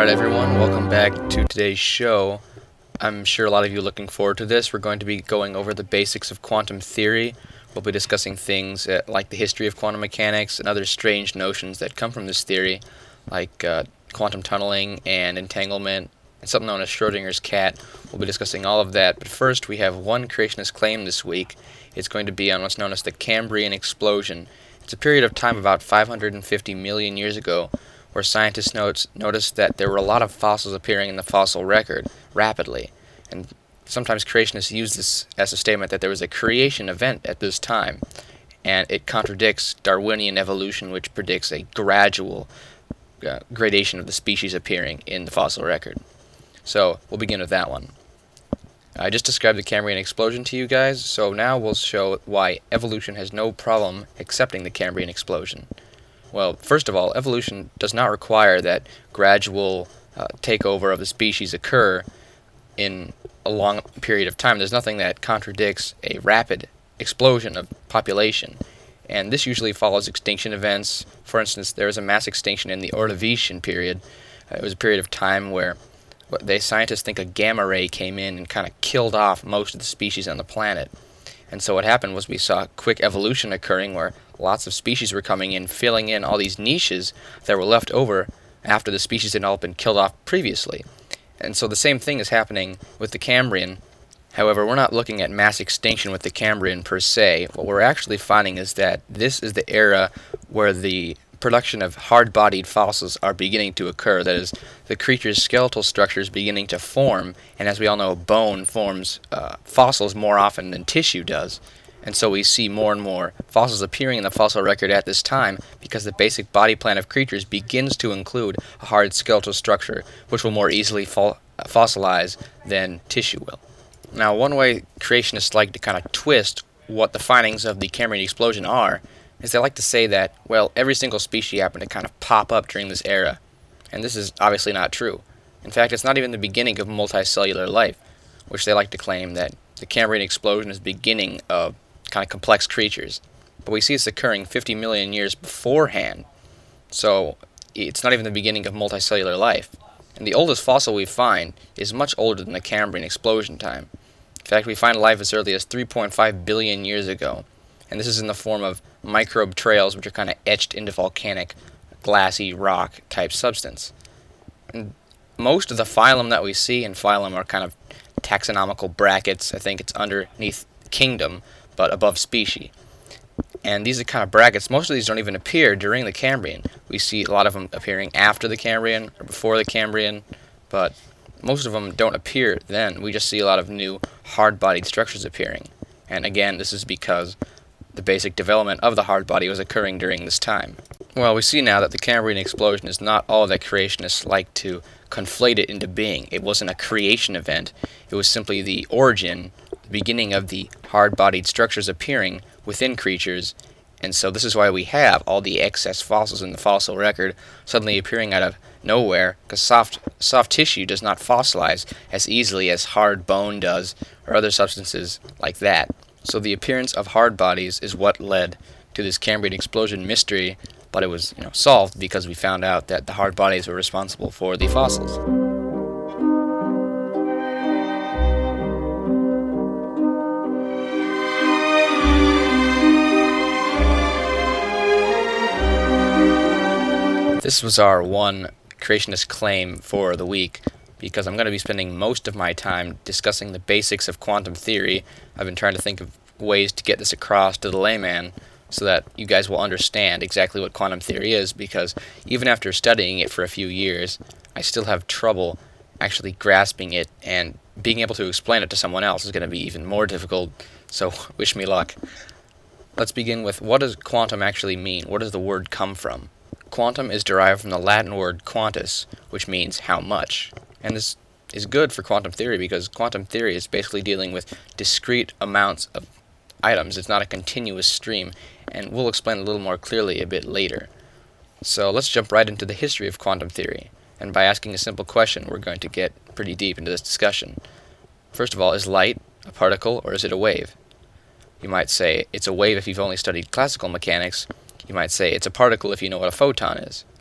everyone, welcome back to today's show. I'm sure a lot of you are looking forward to this. We're going to be going over the basics of quantum theory. We'll be discussing things like the history of quantum mechanics and other strange notions that come from this theory, like quantum tunneling and entanglement, and something known as Schrodinger's cat. We'll be discussing all of that, but first we have one creationist claim this week. It's going to be on what's known as the Cambrian explosion. It's a period of time about 550 million years ago, where scientists noticed that there were a lot of fossils appearing in the fossil record rapidly. And sometimes creationists use this as a statement that there was a creation event at this time. And it contradicts Darwinian evolution, which predicts a gradual gradation of the species appearing in the fossil record. So we'll begin with that one. I just described the Cambrian explosion to you guys, so now we'll show why evolution has no problem accepting the Cambrian explosion. Well, first of all, evolution does not require that gradual takeover of the species occur in a long period of time. There's nothing that contradicts a rapid explosion of population, and this usually follows extinction events. For instance, there was a mass extinction in the Ordovician period. It was a period of time where scientists think a gamma ray came in and kind of killed off most of the species on the planet. And so what happened was we saw quick evolution occurring where lots of species were coming in, filling in all these niches that were left over after the species had all been killed off previously. And so the same thing is happening with the Cambrian. However, we're not looking at mass extinction with the Cambrian per se. What we're actually finding is that this is the era where the production of hard-bodied fossils are beginning to occur. That is, the creature's skeletal structure is beginning to form, and as we all know, bone forms fossils more often than tissue does. And so we see more and more fossils appearing in the fossil record at this time because the basic body plan of creatures begins to include a hard skeletal structure, which will more easily fossilize than tissue will. Now, one way creationists like to kind of twist what the findings of the Cambrian explosion are is they like to say that, well, every single species happened to kind of pop up during this era. And this is obviously not true. In fact, it's not even the beginning of multicellular life, which they like to claim that the Cambrian explosion is the beginning of kind of complex creatures. But we see it's occurring 50 million years beforehand, so it's not even the beginning of multicellular life. And the oldest fossil we find is much older than the Cambrian explosion time. In fact, we find life as early as 3.5 billion years ago. And this is in the form of microbe trails, which are kind of etched into volcanic, glassy rock type substance. And most of the phylum that we see in phylum are kind of taxonomical brackets. I think it's underneath kingdom, but above species. And these are kind of brackets. Most of these don't even appear during the Cambrian. We see a lot of them appearing after the Cambrian or before the Cambrian, but most of them don't appear then. We just see a lot of new hard-bodied structures appearing. And again, this is because the basic development of the hard body was occurring during this time. Well, we see now that the Cambrian explosion is not all that creationists like to conflate it into being. It wasn't a creation event. It was simply the origin, the beginning of the hard-bodied structures appearing within creatures, and so this is why we have all the excess fossils in the fossil record suddenly appearing out of nowhere, because soft tissue does not fossilize as easily as hard bone does, or other substances like that. So the appearance of hard bodies is what led to this Cambrian explosion mystery, but it was solved because we found out that the hard bodies were responsible for the fossils. This was our one creationist claim for the week, because I'm going to be spending most of my time discussing the basics of quantum theory. I've been trying to think of ways to get this across to the layman so that you guys will understand exactly what quantum theory is, because even after studying it for a few years, I still have trouble actually grasping it, and being able to explain it to someone else is going to be even more difficult, so wish me luck. Let's begin with, what does quantum actually mean? Where does the word come from? Quantum is derived from the Latin word quantus, which means how much. And this is good for quantum theory because quantum theory is basically dealing with discrete amounts of items. It's not a continuous stream, and we'll explain a little more clearly a bit later. So let's jump right into the history of quantum theory. And by asking a simple question, we're going to get pretty deep into this discussion. First of all, is light a particle or is it a wave? You might say it's a wave if you've only studied classical mechanics. You might say it's a particle if you know what a photon is.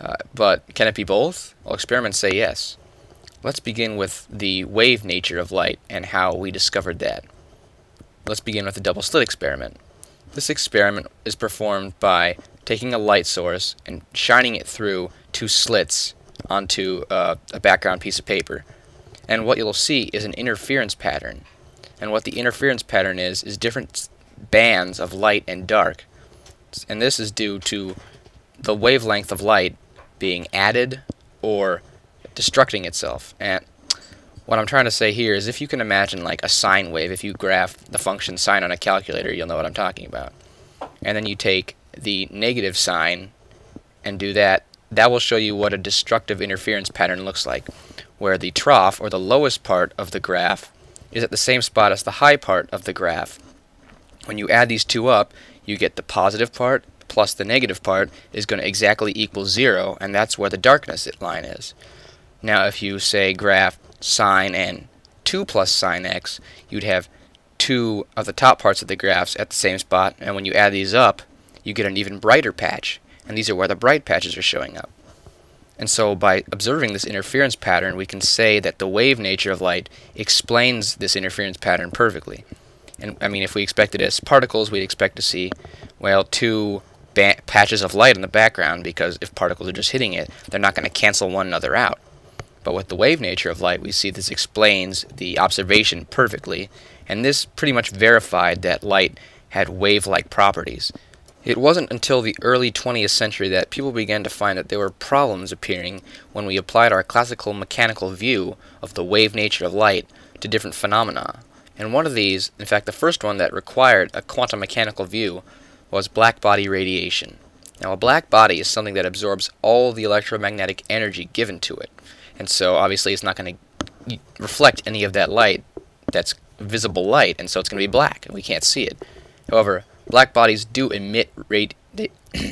But can it be both? Well, experiments say yes. Let's begin with the wave nature of light and how we discovered that. Let's begin with the double slit experiment. This experiment is performed by taking a light source and shining it through two slits onto a background piece of paper. And what you'll see is an interference pattern. And what the interference pattern is different bands of light and dark. And this is due to the wavelength of light being added or destructing itself. And what I'm trying to say here is if you can imagine like a sine wave, if you graph the function sine on a calculator, you'll know what I'm talking about. And then you take the negative sign and do that, that will show you what a destructive interference pattern looks like, where the trough, or the lowest part of the graph, is at the same spot as the high part of the graph. When you add these two up, you get the positive part plus the negative part is going to exactly equal 0, and that's where the darkness line is. Now if you say graph sine and 2 plus sine x, you'd have two of the top parts of the graphs at the same spot, and when you add these up, you get an even brighter patch, and these are where the bright patches are showing up. And so by observing this interference pattern, we can say that the wave nature of light explains this interference pattern perfectly. And I mean, if we expect it as particles, we'd expect to see, well, two patches of light in the background, because if particles are just hitting it, they're not going to cancel one another out. But with the wave nature of light, we see this explains the observation perfectly, and this pretty much verified that light had wave-like properties. It wasn't until the early 20th century that people began to find that there were problems appearing when we applied our classical mechanical view of the wave nature of light to different phenomena. And one of these, in fact the first one that required a quantum mechanical view, was black body radiation. Now a black body is something that absorbs all the electromagnetic energy given to it. And so obviously it's not going to reflect any of that light that's visible light, and so it's going to be black, and we can't see it. However, black bodies do emit they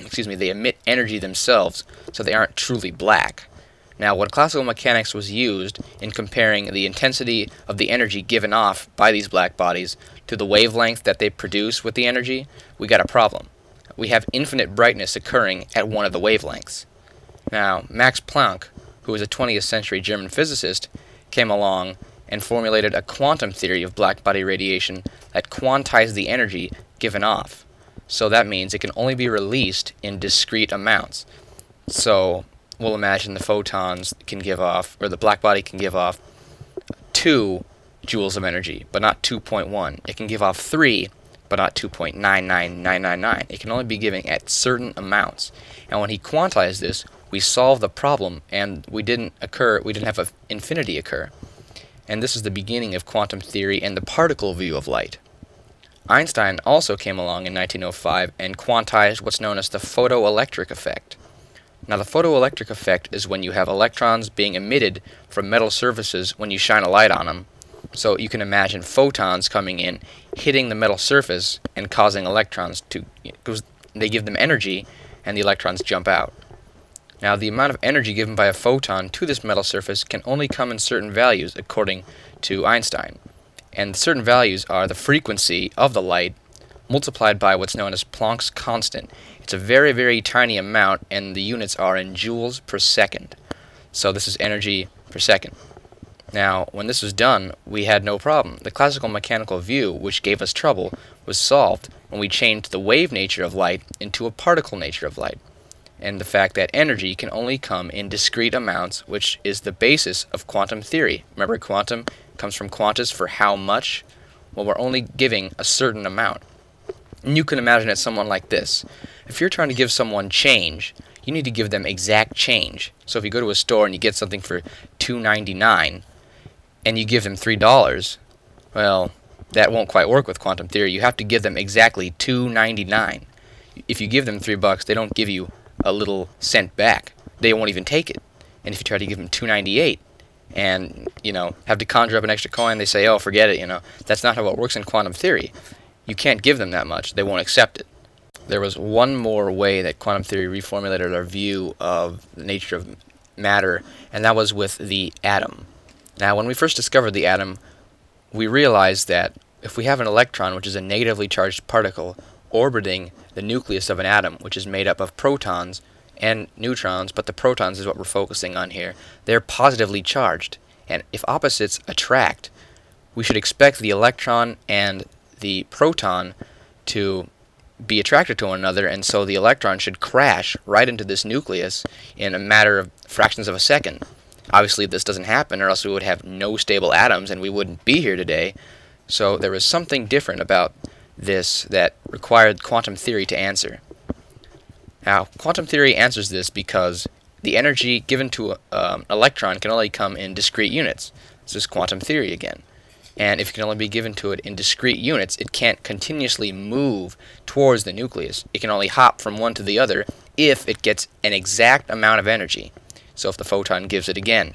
emit energy themselves, so they aren't truly black. Now, when classical mechanics was used in comparing the intensity of the energy given off by these black bodies to the wavelength that they produce with the energy, we got a problem. We have infinite brightness occurring at one of the wavelengths. Now, Max Planck, who was a 20th century German physicist, came along and formulated a quantum theory of black body radiation that quantized the energy given off. So that means it can only be released in discrete amounts. So we'll imagine the photons can give off, or the black body can give off 2 joules of energy, but not 2.1. It can give off 3, but not 2.99999. It can only be giving at certain amounts. And when he quantized this, we solved the problem, and we didn't have an infinity occur. And this is the beginning of quantum theory and the particle view of light. Einstein also came along in 1905 and quantized what's known as the photoelectric effect. Now the photoelectric effect is when you have electrons being emitted from metal surfaces when you shine a light on them. So you can imagine photons coming in, hitting the metal surface and causing electrons to, because they give them energy and the electrons jump out. Now the amount of energy given by a photon to this metal surface can only come in certain values according to Einstein. And certain values are the frequency of the light multiplied by what's known as Planck's constant. It's a very, very tiny amount, and the units are in joules per second. So this is energy per second. Now, when this was done, we had no problem. The classical mechanical view, which gave us trouble, was solved when we changed the wave nature of light into a particle nature of light, and the fact that energy can only come in discrete amounts, which is the basis of quantum theory. Remember, quantum comes from quantus, for how much. Well, we're only giving a certain amount. And you can imagine it someone like this. If you're trying to give someone change, you need to give them exact change. So if you go to a store and you get something for $2.99 and you give them $3, well, that won't quite work with quantum theory. You have to give them exactly $2.99. If you give them $3, they don't give you a little cent back. They won't even take it. And if you try to give them $2.98 and, have to conjure up an extra coin, they say, oh, forget it, That's not how it works in quantum theory. You can't give them that much. They won't accept it. There was one more way that quantum theory reformulated our view of the nature of matter, and that was with the atom. Now, when we first discovered the atom, we realized that if we have an electron, which is a negatively charged particle, orbiting the nucleus of an atom, which is made up of protons and neutrons, but the protons is what we're focusing on here. They're positively charged, and if opposites attract, we should expect the electron and the proton to be attracted to one another, and so the electron should crash right into this nucleus in a matter of fractions of a second. Obviously, this doesn't happen, or else we would have no stable atoms and we wouldn't be here today. So there was something different about this that required quantum theory to answer. Now, quantum theory answers this because the energy given to an electron can only come in discrete units. This is quantum theory again. And if it can only be given to it in discrete units, it can't continuously move towards the nucleus. It can only hop from one to the other if it gets an exact amount of energy. So if the photon gives it again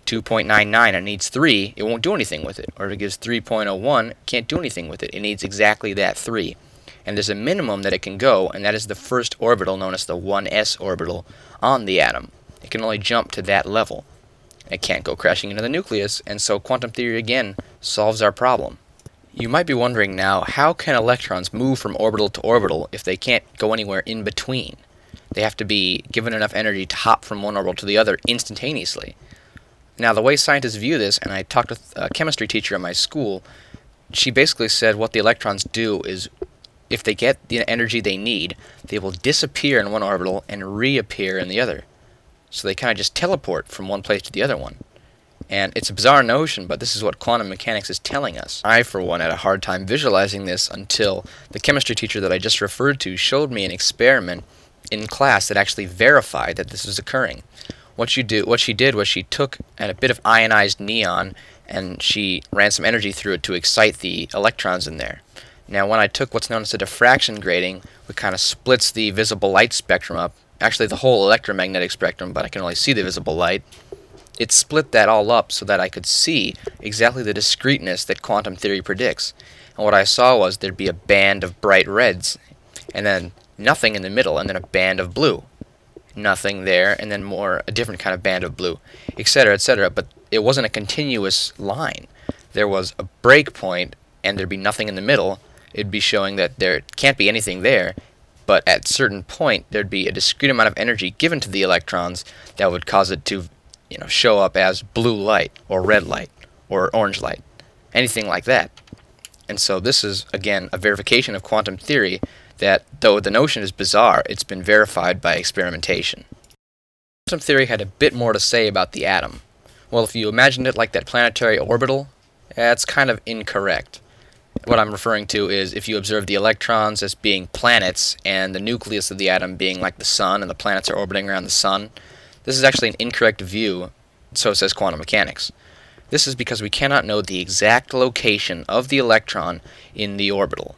2.99 and needs 3, it won't do anything with it. Or if it gives 3.01, it can't do anything with it. It needs exactly that 3. And there's a minimum that it can go, and that is the first orbital, known as the 1s orbital, on the atom. It can only jump to that level. It can't go crashing into the nucleus, and so quantum theory again solves our problem. You might be wondering now, how can electrons move from orbital to orbital if they can't go anywhere in between? They have to be given enough energy to hop from one orbital to the other instantaneously. Now, the way scientists view this, and I talked with a chemistry teacher at my school, she basically said what the electrons do is, if they get the energy they need, they will disappear in one orbital and reappear in the other. So they kind of just teleport from one place to the other one. And it's a bizarre notion, but this is what quantum mechanics is telling us. I, for one, had a hard time visualizing this until the chemistry teacher that I just referred to showed me an experiment in class that actually verified that this was occurring. What she did was she took a bit of ionized neon and she ran some energy through it to excite the electrons in there. Now, when I took what's known as a diffraction grating, which kind of splits the visible light spectrum up, actually the whole electromagnetic spectrum, but I can only see the visible light, it split that all up so that I could see exactly the discreteness that quantum theory predicts. And what I saw was there'd be a band of bright reds, and then nothing in the middle, and then a band of blue. Nothing there, and then a different kind of band of blue, etc., etc. But it wasn't a continuous line. There was a break point, and there'd be nothing in the middle. It'd be showing that there can't be anything there, but at a certain point, there'd be a discrete amount of energy given to the electrons that would cause it to, show up as blue light, or red light, or orange light, anything like that. And so this is, again, a verification of quantum theory that, though the notion is bizarre, it's been verified by experimentation. Quantum theory had a bit more to say about the atom. Well, if you imagined it like that planetary orbital, that's kind of incorrect. What I'm referring to is if you observe the electrons as being planets and the nucleus of the atom being like the sun and the planets are orbiting around the sun, this is actually an incorrect view, so says quantum mechanics. This is because we cannot know the exact location of the electron in the orbital.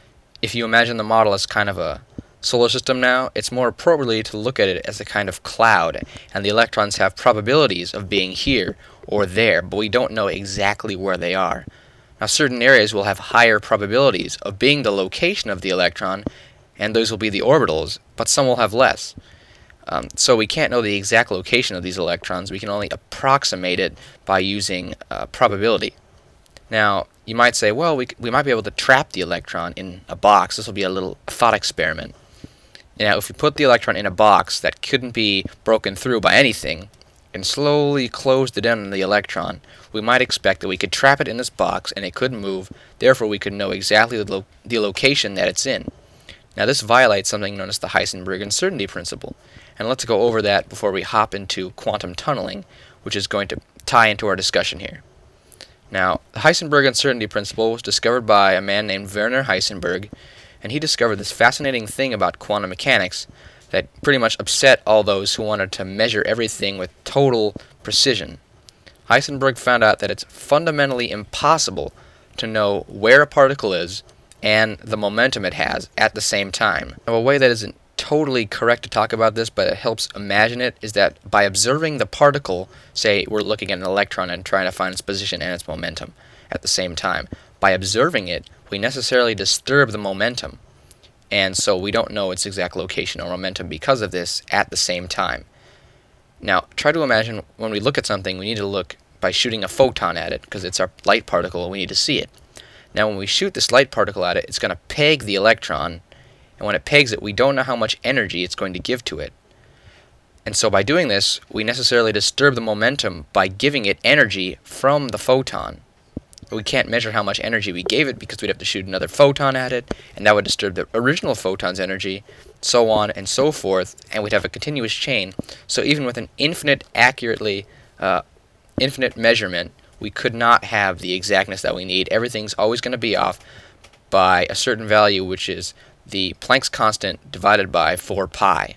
If you imagine the model as kind of a solar system now, it's more appropriately to look at it as a kind of cloud, and the electrons have probabilities of being here or there, but we don't know exactly where they are. Now, certain areas will have higher probabilities of being the location of the electron, and those will be the orbitals, but some will have less. So we can't know the exact location of these electrons. We can only approximate it by using probability. Now, you might say, well, we might be able to trap the electron in a box. This will be a little thought experiment. Now, if we put the electron in a box that couldn't be broken through by anything and slowly close the down on the electron, we might expect that we could trap it in this box and it couldn't move. Therefore, we could know exactly the location that it's in. Now, this violates something known as the Heisenberg uncertainty principle. And let's go over that before we hop into quantum tunneling, which is going to tie into our discussion here. Now, the Heisenberg uncertainty principle was discovered by a man named Werner Heisenberg, and he discovered this fascinating thing about quantum mechanics that pretty much upset all those who wanted to measure everything with total precision. Heisenberg found out that it's fundamentally impossible to know where a particle is and the momentum it has at the same time. Now, a way that isn't totally correct to talk about this, but it helps imagine it, is that by observing the particle, say we're looking at an electron and trying to find its position and its momentum at the same time, by observing it, we necessarily disturb the momentum, and so we don't know its exact location or momentum because of this at the same time. Now, try to imagine when we look at something, we need to look by shooting a photon at it, because it's our light particle, we need to see it. Now, when we shoot this light particle at it, it's going to peg the electron, and when it pegs it, we don't know how much energy it's going to give to it. And so by doing this, we necessarily disturb the momentum by giving it energy from the photon. We can't measure how much energy we gave it because we'd have to shoot another photon at it, and that would disturb the original photon's energy, so on and so forth, and we'd have a continuous chain. So even with an infinite measurement, we could not have the exactness that we need. Everything's always going to be off by a certain value, which is the Planck's constant divided by 4 pi.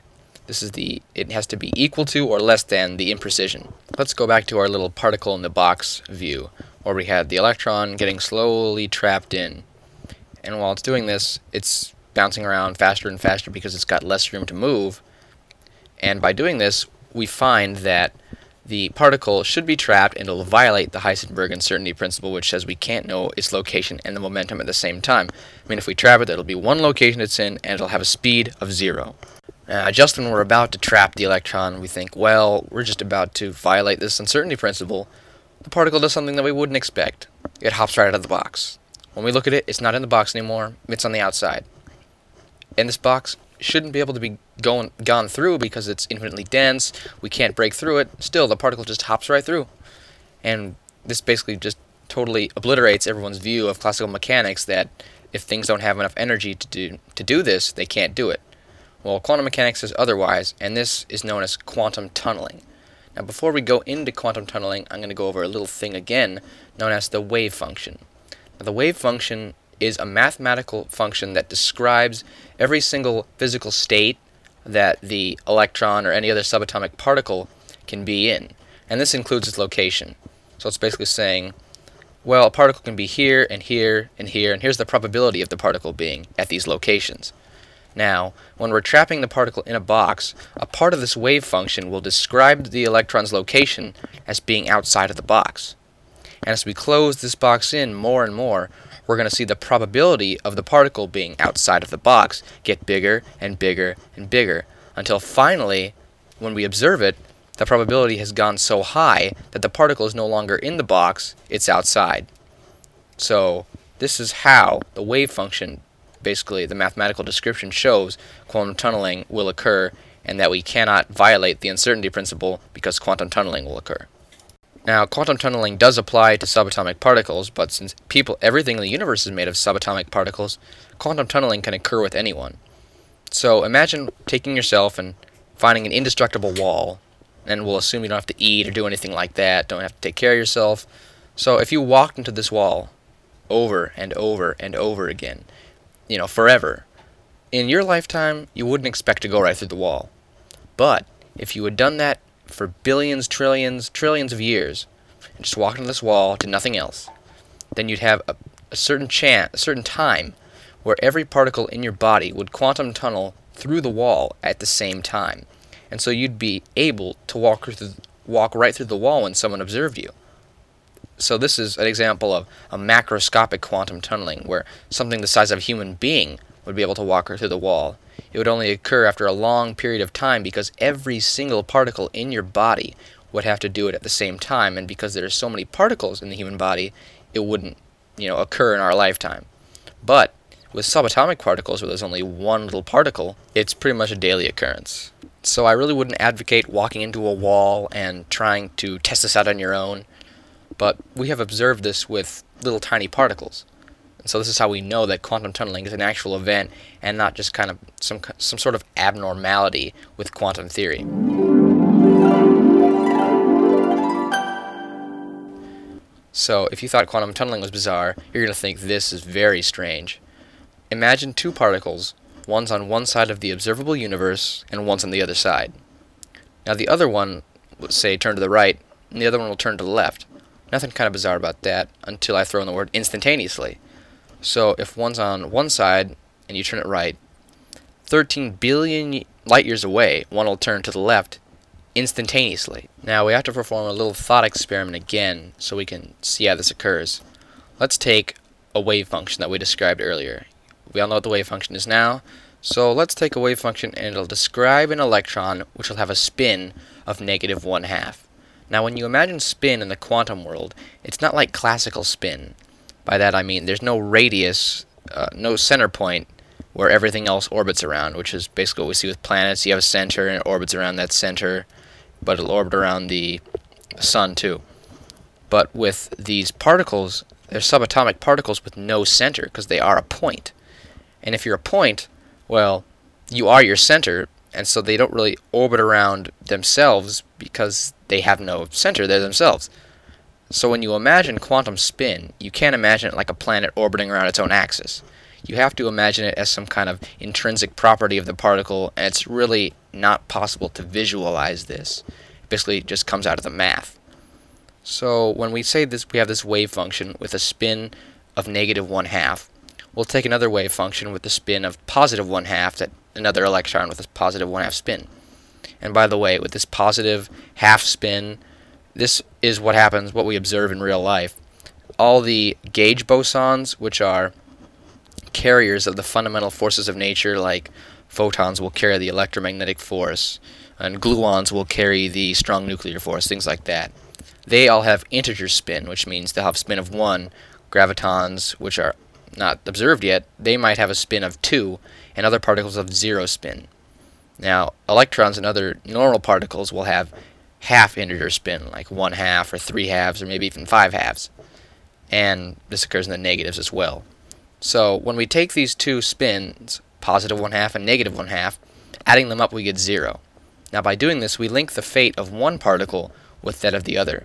It has to be equal to or less than the imprecision. Let's go back to our little particle in the box view, where we had the electron getting slowly trapped in. And while it's doing this, it's bouncing around faster and faster because it's got less room to move. And by doing this, we find that the particle should be trapped and it'll violate the Heisenberg uncertainty principle, which says we can't know its location and the momentum at the same time. I mean, if we trap it, it'll be one location it's in and it'll have a speed of 0. Just when we're about to trap the electron, we think, well, we're just about to violate this uncertainty principle. The particle does something that we wouldn't expect. It hops right out of the box. When we look at it, it's not in the box anymore, it's on the outside. And this box shouldn't be able to be gone through because it's infinitely dense, we can't break through it. Still, the particle just hops right through. And this basically just totally obliterates everyone's view of classical mechanics that if things don't have enough energy to do this, they can't do it. Well, quantum mechanics says otherwise, and this is known as quantum tunneling. Now, before we go into quantum tunneling, I'm going to go over a little thing again known as the wave function. Now, the wave function is a mathematical function that describes every single physical state that the electron or any other subatomic particle can be in, and this includes its location. So it's basically saying, well, a particle can be here and here and here, and here's the probability of the particle being at these locations. Now, when we're trapping the particle in a box, a part of this wave function will describe the electron's location as being outside of the box. And as we close this box in more and more, we're going to see the probability of the particle being outside of the box get bigger and bigger and bigger, until finally, when we observe it, the probability has gone so high that the particle is no longer in the box, it's outside. So, this is how the wave function, basically the mathematical description, shows quantum tunneling will occur and that we cannot violate the uncertainty principle because quantum tunneling will occur. Now, quantum tunneling does apply to subatomic particles, but since everything in the universe is made of subatomic particles, quantum tunneling can occur with anyone. So imagine taking yourself and finding an indestructible wall, and we'll assume you don't have to eat or do anything like that, don't have to take care of yourself. So if you walked into this wall over and over and over again, forever, in your lifetime, you wouldn't expect to go right through the wall. But if you had done that for billions, trillions of years, and just walked into this wall, did nothing else, then you'd have a certain time where every particle in your body would quantum tunnel through the wall at the same time. And so you'd be able to walk right through the wall when someone observed you. So this is an example of a macroscopic quantum tunneling, where something the size of a human being would be able to walk right through the wall. It would only occur after a long period of time because every single particle in your body would have to do it at the same time, and because there are so many particles in the human body, it wouldn't, occur in our lifetime. But with subatomic particles, where there's only one little particle, it's pretty much a daily occurrence. So I really wouldn't advocate walking into a wall and trying to test this out on your own, but we have observed this with little tiny particles. And so this is how we know that quantum tunneling is an actual event and not just kind of some sort of abnormality with quantum theory. So if you thought quantum tunneling was bizarre, you're going to think this is very strange. Imagine two particles, one's on one side of the observable universe and one's on the other side. Now the other one will say turn to the right, and the other one will turn to the left. Nothing kind of bizarre about that until I throw in the word instantaneously. So if one's on one side and you turn it right, 13 billion light years away, one will turn to the left instantaneously. Now we have to perform a little thought experiment again so we can see how this occurs. Let's take a wave function that we described earlier. We all know what the wave function is now, so let's take a wave function and it'll describe an electron which will have a spin of negative 1/2. Now when you imagine spin in the quantum world, it's not like classical spin. By that I mean there's no radius, no center point where everything else orbits around, which is basically what we see with planets. You have a center and it orbits around that center, but it'll orbit around the sun too. But with these particles, they're subatomic particles with no center because they are a point. And if you're a point, well, you are your center, and so they don't really orbit around themselves because they have no center, they're themselves. So when you imagine quantum spin, you can't imagine it like a planet orbiting around its own axis. You have to imagine it as some kind of intrinsic property of the particle, and it's really not possible to visualize this. It basically just comes out of the math. So when we say this, we have this wave function with a spin of negative 1/2. We'll take another wave function with the spin of positive 1/2, that another electron with a positive 1/2 spin. And by the way, with this positive half spin, this is what happens, what we observe in real life. All the gauge bosons, which are carriers of the fundamental forces of nature, like photons will carry the electromagnetic force, and gluons will carry the strong nuclear force, things like that. They all have integer spin, which means they'll have spin of 1. Gravitons, which are not observed yet, they might have a spin of 2, and other particles of 0 spin. Now, electrons and other normal particles will have half integer spin, like 1/2 or 3/2 or maybe even 5/2. And this occurs in the negatives as well. So when we take these two spins, positive 1/2 and negative 1/2, adding them up we get 0. Now by doing this we link the fate of one particle with that of the other.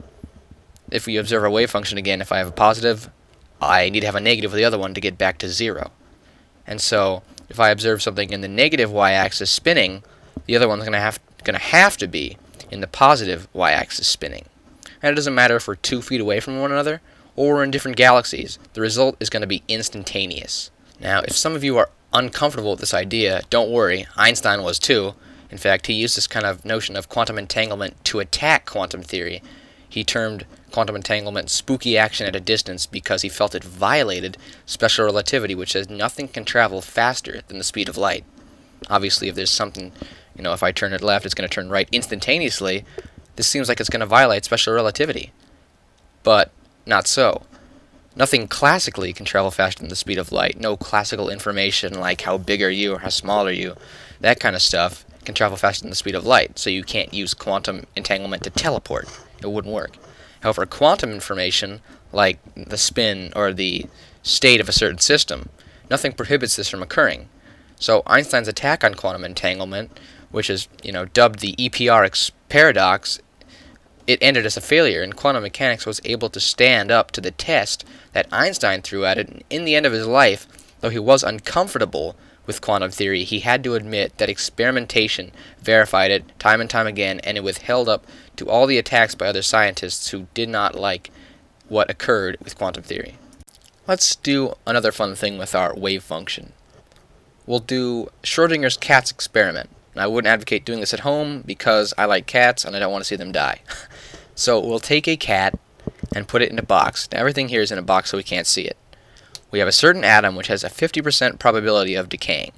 If we observe our wave function again, if I have a positive, I need to have a negative with the other one to get back to 0. And so if I observe something in the negative y-axis spinning, the other one's going to have to be in the positive y-axis spinning. And it doesn't matter if we're 2 feet away from one another or we're in different galaxies. The result is going to be instantaneous. Now, if some of you are uncomfortable with this idea, don't worry. Einstein was too. In fact, he used this kind of notion of quantum entanglement to attack quantum theory. He termed quantum entanglement spooky action at a distance because he felt it violated special relativity, which says nothing can travel faster than the speed of light. Obviously, if there's something, if I turn it left, it's going to turn right instantaneously. This seems like it's going to violate special relativity. But not so. Nothing classically can travel faster than the speed of light. No classical information like how big are you or how small are you, that kind of stuff can travel faster than the speed of light. So you can't use quantum entanglement to teleport. It wouldn't work. However, quantum information, like the spin or the state of a certain system, nothing prohibits this from occurring. So Einstein's attack on quantum entanglement, which is dubbed the EPR paradox, it ended as a failure, and quantum mechanics was able to stand up to the test that Einstein threw at it. And in the end of his life, though he was uncomfortable with quantum theory, he had to admit that experimentation verified it time and time again, and it was held up to all the attacks by other scientists who did not like what occurred with quantum theory. Let's do another fun thing with our wave function. We'll do Schrodinger's cat's experiment. I wouldn't advocate doing this at home because I like cats and I don't want to see them die. So we'll take a cat and put it in a box. Now everything here is in a box so we can't see it. We have a certain atom which has a 50% probability of decaying.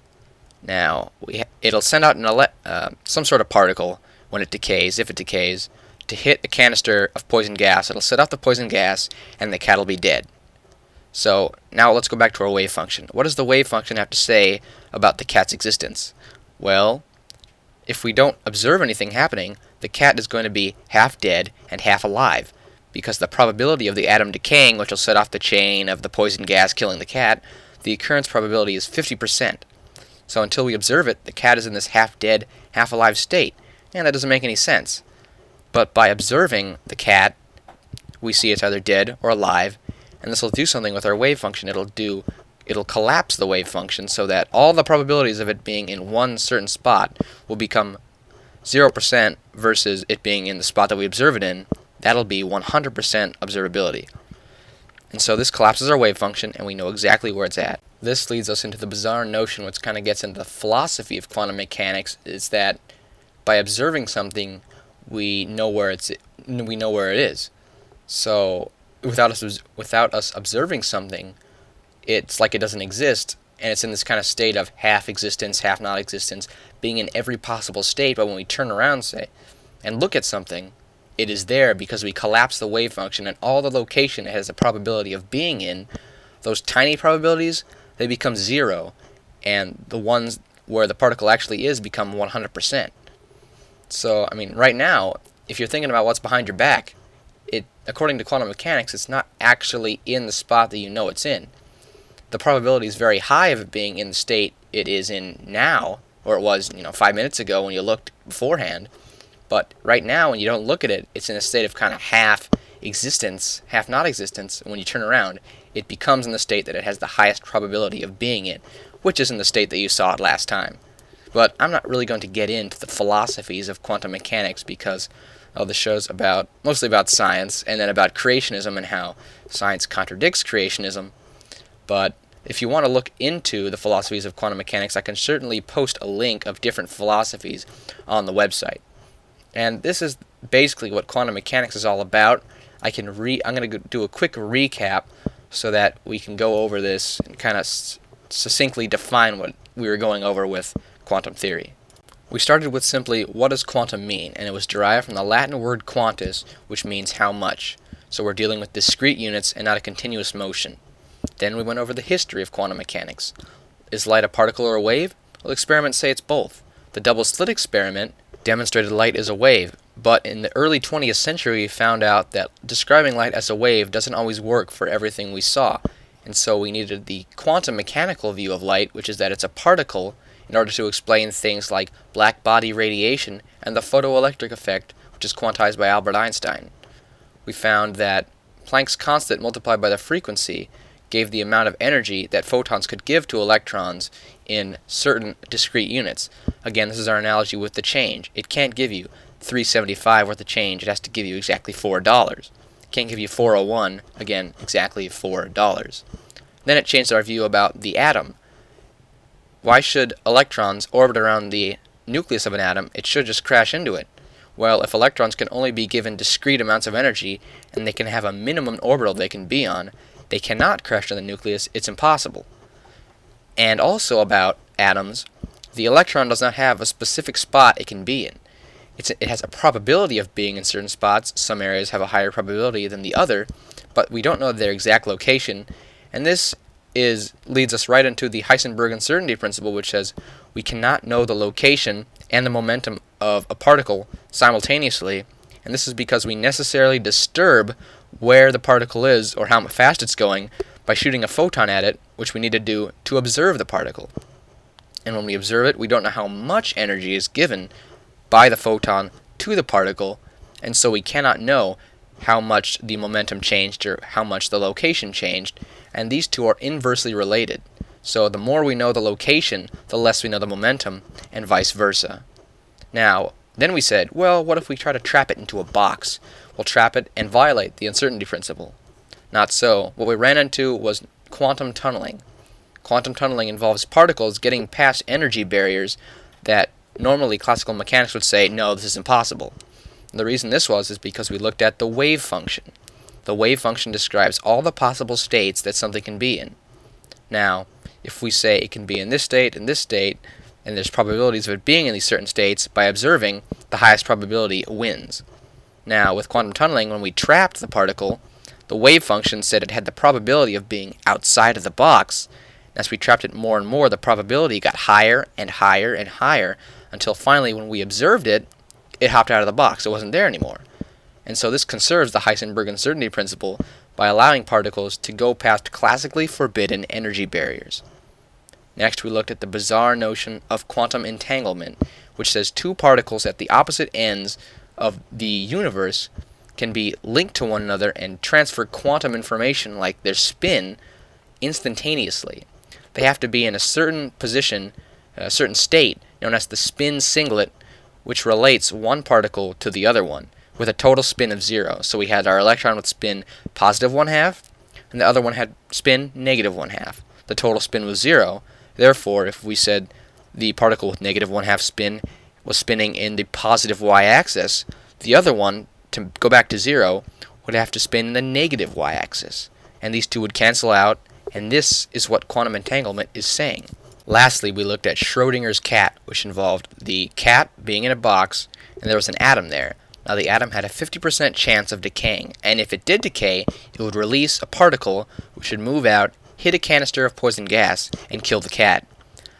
Now it'll send out some sort of particle when it decays, if it decays, to hit a canister of poison gas. It'll set off the poison gas and the cat will be dead. So now let's go back to our wave function. What does the wave function have to say about the cat's existence? Well, if we don't observe anything happening, the cat is going to be half dead and half alive, because the probability of the atom decaying, which will set off the chain of the poison gas killing the cat, the occurrence probability is 50%. So until we observe it, the cat is in this half dead, half alive state, and that doesn't make any sense. But by observing the cat, we see it's either dead or alive, and this will do something with our wave function. It'll collapse the wave function so that all the probabilities of it being in one certain spot will become 0% versus it being in the spot that we observe it in. That'll be 100% observability. And so this collapses our wave function and we know exactly where it's at. This leads us into the bizarre notion, which kind of gets into the philosophy of quantum mechanics, is that by observing something, we know where it is. So without us observing something, it's like it doesn't exist, and it's in this kind of state of half existence, half not existence, being in every possible state. But when we turn around, say, and look at something, it is there because we collapse the wave function, and all the location it has a probability of being in, those tiny probabilities, they become 0, and the ones where the particle actually is become 100%. So, right now, if you're thinking about what's behind your back, according to quantum mechanics, it's not actually in the spot that you know it's in. The probability is very high of it being in the state it is in now, or it was 5 minutes ago when you looked beforehand. But right now, when you don't look at it, it's in a state of kind of half existence, half not existence. And when you turn around, it becomes in the state that it has the highest probability of being in, which is in the state that you saw it last time. But I'm not really going to get into the philosophies of quantum mechanics because the show's mostly about science, and then about creationism and how science contradicts creationism. But if you want to look into the philosophies of quantum mechanics, I can certainly post a link of different philosophies on the website. And this is basically what quantum mechanics is all about. I'm going to do a quick recap so that we can go over this and kind of succinctly define what we were going over with quantum theory. We started with simply, what does quantum mean? And it was derived from the Latin word quantus, which means how much. So we're dealing with discrete units and not a continuous motion. Then we went over the history of quantum mechanics. Is light a particle or a wave? Well, experiments say it's both. The double slit experiment demonstrated light is a wave, but in the early 20th century we found out that describing light as a wave doesn't always work for everything we saw. And so we needed the quantum mechanical view of light, which is that it's a particle, in order to explain things like black body radiation and the photoelectric effect, which is quantized by Albert Einstein. We found that Planck's constant multiplied by the frequency gave the amount of energy that photons could give to electrons in certain discrete units. Again, this is our analogy with the change. It can't give you $3.75 worth of change. It has to give you exactly $4. It can't give you $4.01, again, exactly $4. Then it changed our view about the atom. Why should electrons orbit around the nucleus of an atom? It should just crash into it. Well, if electrons can only be given discrete amounts of energy, and they can have a minimum orbital they can be on, they cannot crash to the nucleus. It's impossible. And also about atoms, the electron does not have a specific spot it can be in. It has a probability of being in certain spots. Some areas have a higher probability than the other, but we don't know their exact location. And this leads us right into the Heisenberg uncertainty principle, which says we cannot know the location and the momentum of a particle simultaneously, and this is because we necessarily disturb where the particle is or how fast it's going by shooting a photon at it, which we need to do to observe the particle. And when we observe it, we don't know how much energy is given by the photon to the particle, and so we cannot know how much the momentum changed or how much the location changed, and these two are inversely related. So the more we know the location, the less we know the momentum, and vice versa. Now, then we said, well, what if we try to trap it into a box? We'll trap it and violate the uncertainty principle. Not so. What we ran into was quantum tunneling. Quantum tunneling involves particles getting past energy barriers that normally classical mechanics would say, no, this is impossible. And the reason this is because we looked at the wave function. The wave function describes all the possible states that something can be in. Now, if we say it can be in this state, and there's probabilities of it being in these certain states, by observing, the highest probability wins. Now, with quantum tunneling, when we trapped the particle, the wave function said it had the probability of being outside of the box. As we trapped it more and more, the probability got higher and higher and higher, until finally, when we observed it, it hopped out of the box. It wasn't there anymore. And so this conserves the Heisenberg uncertainty principle by allowing particles to go past classically forbidden energy barriers. Next, we looked at the bizarre notion of quantum entanglement, which says two particles at the opposite ends of the universe can be linked to one another and transfer quantum information like their spin instantaneously. They have to be in a certain position, a certain state, known as the spin singlet, which relates one particle to the other one, with a total spin of 0. So we had our electron with spin positive 1/2, and the other one had spin negative 1/2. The total spin was 0. Therefore, if we said the particle with negative 1/2 spin was spinning in the positive y-axis, the other one, to go back to 0, would have to spin in the negative y-axis. And these two would cancel out, and this is what quantum entanglement is saying. Lastly, we looked at Schrödinger's cat, which involved the cat being in a box, and there was an atom there. Now, the atom had a 50% chance of decaying, and if it did decay, it would release a particle which would move out, hit a canister of poison gas, and kill the cat.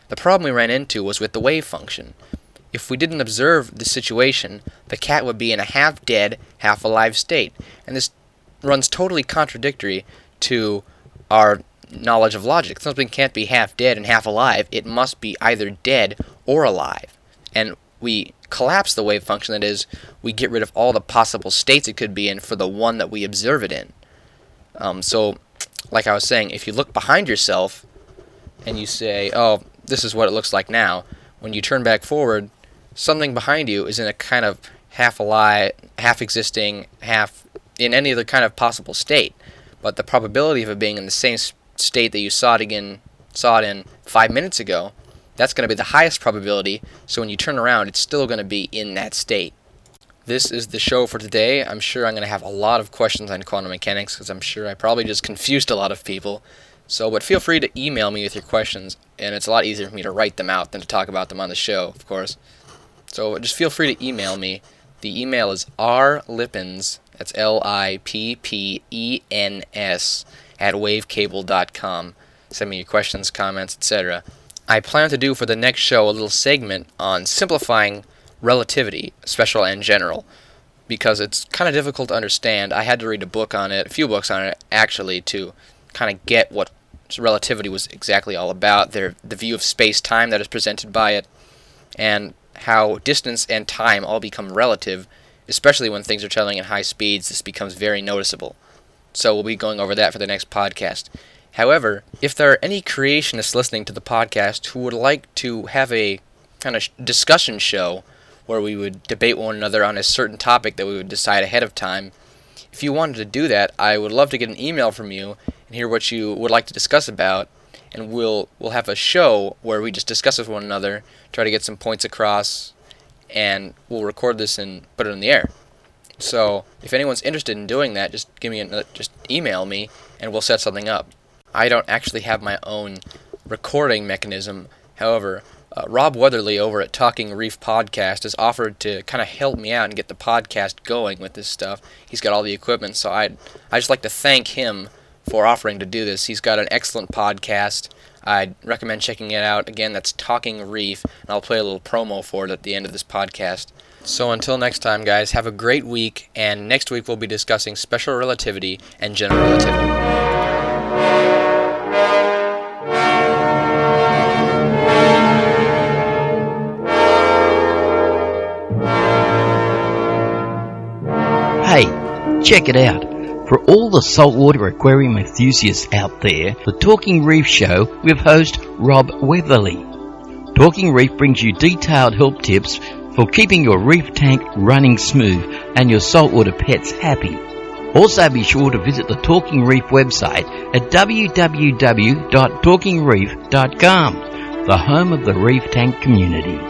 The problem we ran into was with the wave function. If we didn't observe the situation, the cat would be in a half-dead, half-alive state, and this runs totally contradictory to our knowledge of logic. Something can't be half-dead and half-alive. It must be either dead or alive. And we collapse the wave function, that is, we get rid of all the possible states it could be in for the one that we observe it in. So, like I was saying, if you look behind yourself and you say, oh, this is what it looks like now, when you turn back forward, something behind you is in a kind of half-alive, half-existing, half in any other kind of possible state. But the probability of it being in the same state that you saw it in 5 minutes ago, that's going to be the highest probability, so when you turn around, it's still going to be in that state. This is the show for today. I'm sure I'm going to have a lot of questions on quantum mechanics, because I'm sure I probably just confused a lot of people. But feel free to email me with your questions, and it's a lot easier for me to write them out than to talk about them on the show, of course. So just feel free to email me. The email is rlippens, that's Lippens, @wavecable.com. Send me your questions, comments, etc. I plan to do for the next show a little segment on simplifying relativity, special and general, because it's kind of difficult to understand. I had to read a few books on it actually, to kind of get what relativity was exactly all about, the view of space-time that is presented by it, and how distance and time all become relative, especially when things are traveling at high speeds. This becomes very noticeable. So we'll be going over that for the next podcast. However, if there are any creationists listening to the podcast who would like to have a kind of discussion show where we would debate one another on a certain topic that we would decide ahead of time, if you wanted to do that, I would love to get an email from you and hear what you would like to discuss about, and we'll have a show where we just discuss with one another, try to get some points across, and we'll record this and put it in the air. So if anyone's interested in doing that, just email me and we'll set something up. I don't actually have my own recording mechanism. However, Rob Weatherly over at Talking Reef Podcast has offered to kind of help me out and get the podcast going with this stuff. He's got all the equipment, so I just like to thank him for offering to do this. He's got an excellent podcast. I'd recommend checking it out. Again, that's Talking Reef, and I'll play a little promo for it at the end of this podcast. So until next time, guys, have a great week, and next week we'll be discussing special relativity and general relativity. Hey, check it out. For all the saltwater aquarium enthusiasts out there, the Talking Reef Show with host Rob Weatherly. Talking Reef brings you detailed help tips for keeping your reef tank running smooth and your saltwater pets happy. Also be sure to visit the Talking Reef website at www.talkingreef.com, the home of the reef tank community.